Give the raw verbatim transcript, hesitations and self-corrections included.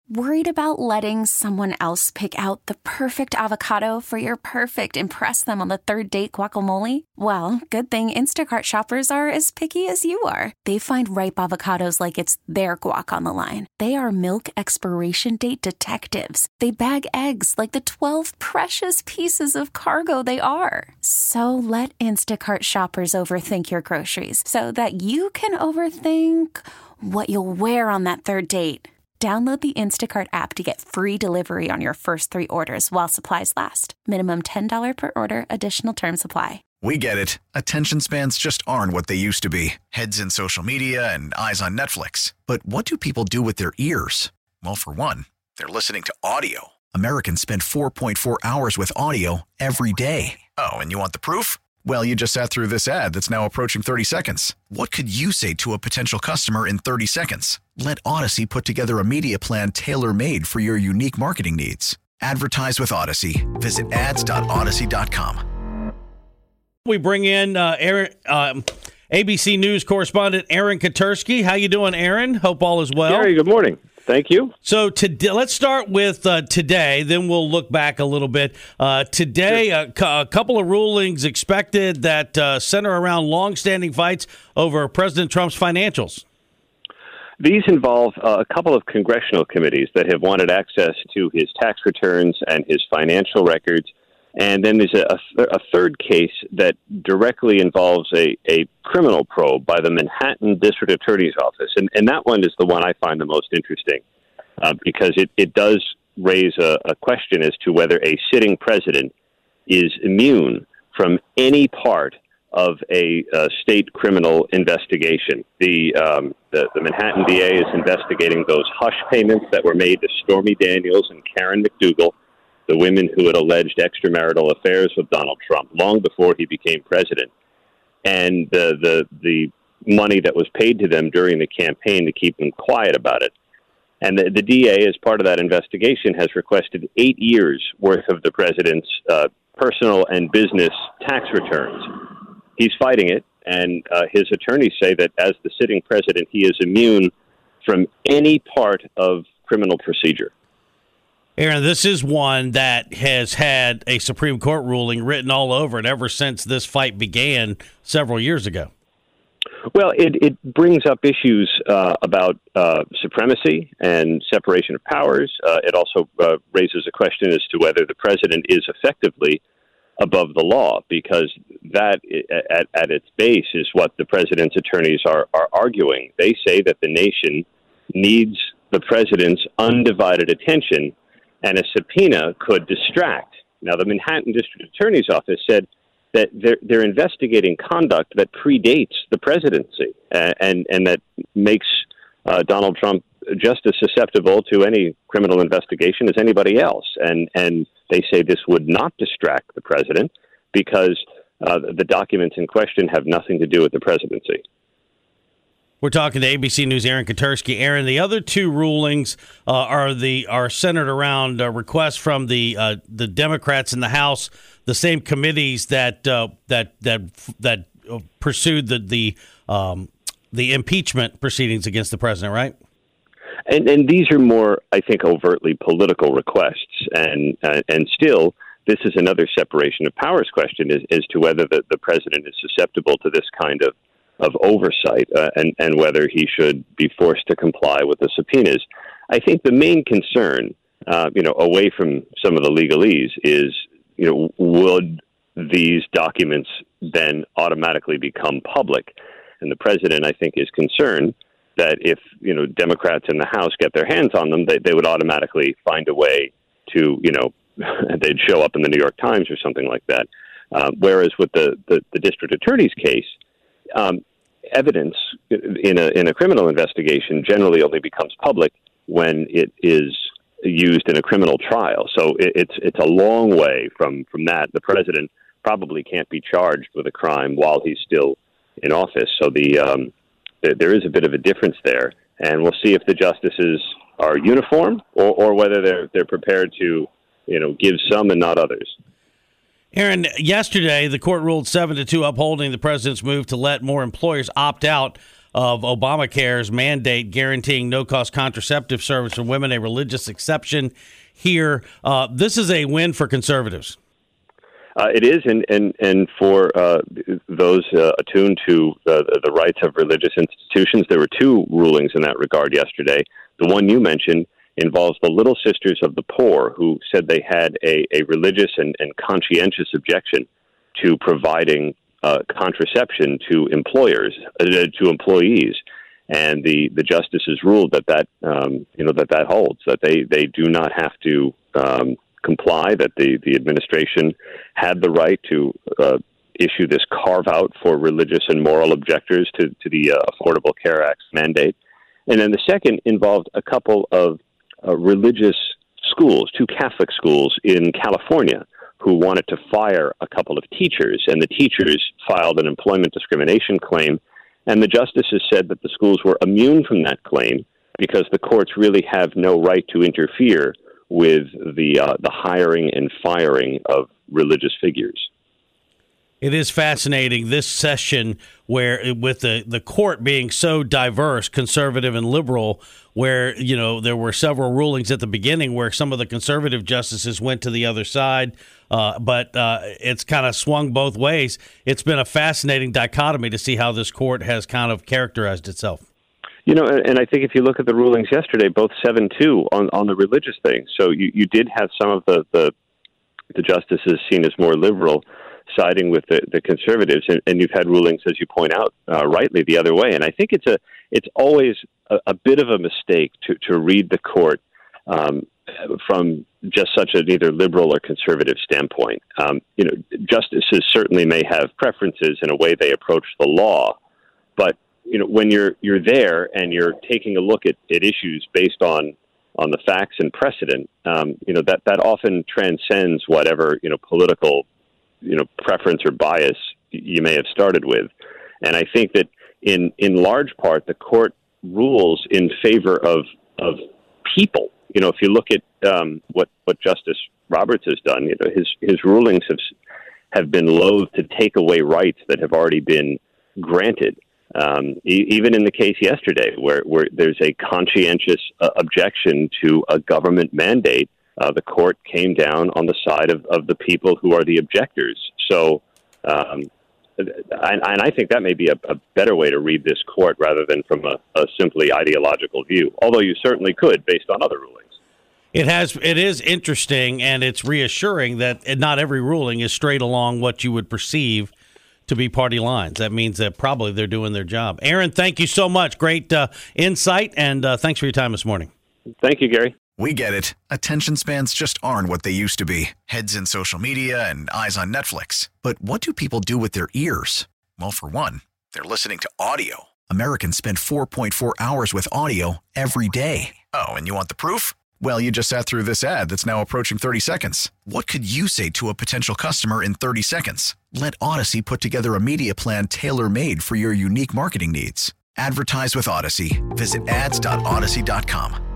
Worried about letting someone else pick out the perfect avocado for your perfect impress them on the third date guacamole? Well, good thing Instacart shoppers are as picky as you are. They find ripe avocados like it's their guac on the line. They are milk expiration date detectives. They bag eggs like the twelve precious pieces of cargo they are. So let Instacart shoppers overthink your groceries so that you can overthink what you'll wear on that third date. Download the Instacart app to get free delivery on your first three orders while supplies last. Minimum ten dollars per order. Additional terms apply. We get it. Attention spans just aren't what they used to be. Heads in social media and eyes on Netflix. But what do people do with their ears? Well, for one, they're listening to audio. Americans spend four point four hours with audio every day. Oh, and you want the proof? Well, you just sat through this ad that's now approaching thirty seconds. What could you say to a potential customer in thirty seconds? Let Odyssey put together a media plan tailor-made for your unique marketing needs. Advertise with Odyssey. Visit ads dot odyssey dot com. We bring in uh, Aaron, uh, A B C News correspondent Aaron Katersky. How you doing, Aaron? Hope all is well. Gary, good morning. Thank you. So today, let's start with uh, today, then we'll look back a little bit. Uh, today, Sure. a, cu- a couple of rulings expected that uh, center around longstanding fights over President Trump's financials. These involve uh, a couple of congressional committees that have wanted access to his tax returns and his financial records. And then there's a, a, th- a third case that directly involves a, a criminal probe by the Manhattan District Attorney's Office. And, and that one is the one I find the most interesting uh, because it, it does raise a, a question as to whether a sitting president is immune from any part of a uh, state criminal investigation. The, um, the, the Manhattan D A is investigating those hush payments that were made to Stormy Daniels and Karen McDougal, the women who had alleged extramarital affairs with Donald Trump long before he became president, and the, the the money that was paid to them during the campaign to keep them quiet about it. And the, the D A, as part of that investigation, has requested eight years' worth of the president's uh, personal and business tax returns. He's fighting it, and uh, his attorneys say that as the sitting president, he is immune from any part of criminal procedure. Aaron, this is one that has had a Supreme Court ruling written all over it ever since this fight began several years ago. Well, it, it brings up issues uh, about uh, supremacy and separation of powers. Uh, it also uh, raises a question as to whether the president is effectively above the law, because that, at, at its base, is what the president's attorneys are, are arguing. They say that the nation needs the president's undivided attention, and a subpoena could distract. Now, the Manhattan District Attorney's Office said that they're, they're investigating conduct that predates the presidency, uh, and, and that makes uh, Donald Trump just as susceptible to any criminal investigation as anybody else. And, and they say this would not distract the president because uh, the documents in question have nothing to do with the presidency. We're talking to A B C News' Aaron Katersky. Aaron, the other two rulings uh, are the are centered around uh, requests from the uh, the Democrats in the House, the same committees that uh, that that that pursued the the um, the impeachment proceedings against the president, right? And, and these are more, I think, overtly political requests, and uh, and still, this is another separation of powers question as, as to whether the, the president is susceptible to this kind of of oversight uh, and, and whether he should be forced to comply with the subpoenas. I think the main concern, uh, you know, away from some of the legalese is, you know, would these documents then automatically become public? And the president, I think, is concerned that if, you know, Democrats in the House get their hands on them, they, they would automatically find a way to, you know, they'd show up in the New York Times or something like that. Uh, whereas with the, the, the district attorney's case, Um, evidence in a in a criminal investigation generally only becomes public when it is used in a criminal trial. So it, it's it's a long way from, from that. The president probably can't be charged with a crime while he's still in office. So the um, th- there is a bit of a difference there, and we'll see if the justices are uniform or, or whether they're they're prepared to, you know, give some and not others. Aaron, yesterday the court ruled seven to two upholding the president's move to let more employers opt out of Obamacare's mandate guaranteeing no-cost contraceptive service for women, a religious exception here. Uh, this is a win for conservatives. Uh, it is, and and and for uh, those uh, attuned to uh, the rights of religious institutions, there were two rulings in that regard yesterday. The one you mentioned involves the Little Sisters of the Poor, who said they had a, a religious and, and conscientious objection to providing uh, contraception to employers, uh, to employees, and the, the justices ruled that that um, you know that that holds, that they, they do not have to Um, comply, that the, the administration had the right to uh, issue this carve-out for religious and moral objectors to, to the uh, Affordable Care Act's mandate. And then the second involved a couple of uh, religious schools, two Catholic schools in California, who wanted to fire a couple of teachers, and the teachers filed an employment discrimination claim, and the justices said that the schools were immune from that claim because the courts really have no right to interfere with the uh, the hiring and firing of religious figures. It is fascinating, this session, where with the, the court being so diverse, conservative and liberal, where, you know, there were several rulings at the beginning where some of the conservative justices went to the other side, uh, but uh, it's kind of swung both ways. It's been a fascinating dichotomy to see how this court has kind of characterized itself. You know, and I think if you look at the rulings yesterday, both seven two on, on the religious thing. So you, you did have some of the, the the justices seen as more liberal siding with the, the conservatives, and, and you've had rulings, as you point out, uh, rightly the other way. And I think it's a it's always a, a bit of a mistake to, to read the court um, from just such an either liberal or conservative standpoint. Um, you know, justices certainly may have preferences in a way they approach the law, but you know, when you're you're there and you're taking a look at, at issues based on on the facts and precedent, um, you know, that, that often transcends whatever, you know, political, you know, preference or bias you may have started with. And I think that in in large part, the court rules in favor of of people. You know, if you look at um, what what Justice Roberts has done, you know, his his rulings have have been loath to take away rights that have already been granted. Um, e- even in the case yesterday, where, where there's a conscientious uh, objection to a government mandate, uh, the court came down on the side of, of the people who are the objectors. So, um, and, and I think that may be a, a better way to read this court rather than from a, a simply ideological view, although you certainly could based on other rulings. It has. It is interesting, and it's reassuring that not every ruling is straight along what you would perceive to be party lines. That means that probably they're doing their job. Aaron, thank you so much. Great uh, insight, and uh, thanks for your time this morning. Thank you, Gary. We get it. Attention spans just aren't what they used to be. Heads in social media and eyes on Netflix. But what do people do with their ears? Well, for one, they're listening to audio. Americans spend four point four hours with audio every day. Oh, and you want the proof? Well, you just sat through this ad that's now approaching thirty seconds. What could you say to a potential customer in thirty seconds? Let Odyssey put together a media plan tailor-made for your unique marketing needs. Advertise with Odyssey. Visit ads dot odyssey dot com.